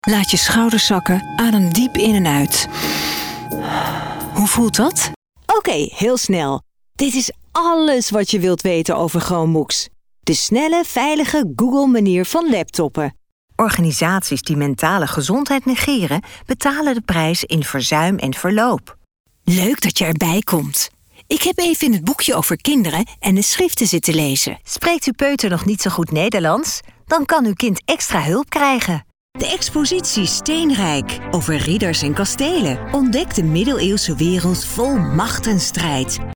Laat je schouders zakken, adem diep in en uit. Hoe voelt dat? Oké, heel snel. Dit is alles wat je wilt weten over Chromebooks. De snelle, veilige Google-manier van laptoppen. Organisaties die mentale gezondheid negeren, betalen de prijs in verzuim en verloop. Leuk dat je erbij komt. Ik heb even in het boekje over kinderen en de schriften zitten lezen. Spreekt uw peuter nog niet zo goed Nederlands? Dan kan uw kind extra hulp krijgen. De expositie Steenrijk over ridders en kastelen. Ontdek de middeleeuwse wereld vol macht en strijd.